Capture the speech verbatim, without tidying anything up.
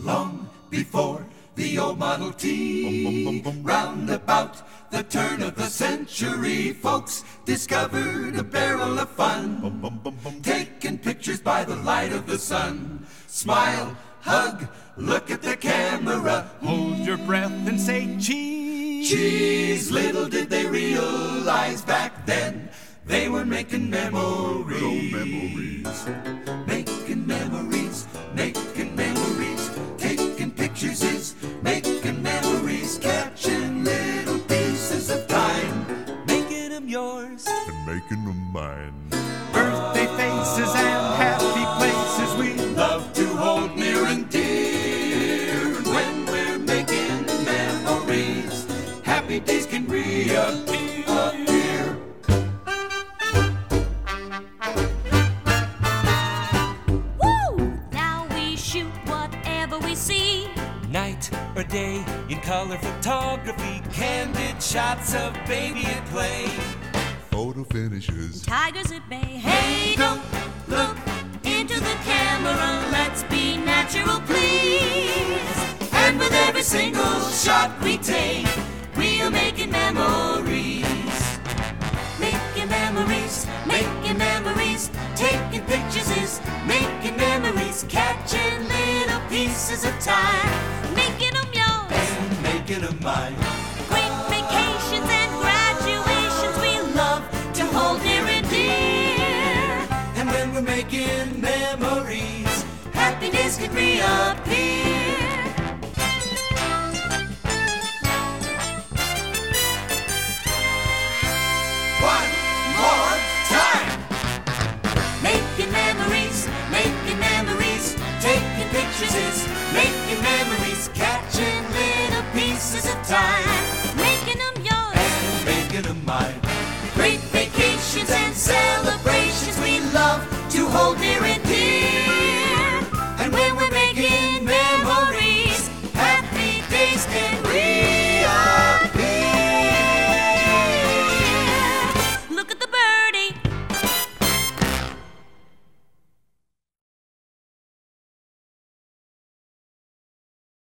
long before the old Model T. Round about the turn of the century, folks discovered a barrel of fun, taking pictures by the light of the sun. Smile, hug, look at the camera, hold your breath and say cheese. Cheese. Little did they realize back then they were making memories. memories. Making memories, making memories. Taking pictures is making memories. Catching little pieces of time, making them yours and making them mine. Birthday faces and happy places we love to hold near and dear. And when we're making memories, happy days can reappear. appear. Woo! Now we shoot whatever we see, night or day, in color photography, candid shots of baby at play, photo finishes, tigers at bay. Hey, don't look into the camera, let's be natural, please. And with every single shot we take, we're making memories. Making memories, making memories. Taking pictures is making memories. Catching little pieces of time, making them yours and making them mine. Great vacations and graduations we love to hold near and dear. And when we're making memories, Happiness could reappear.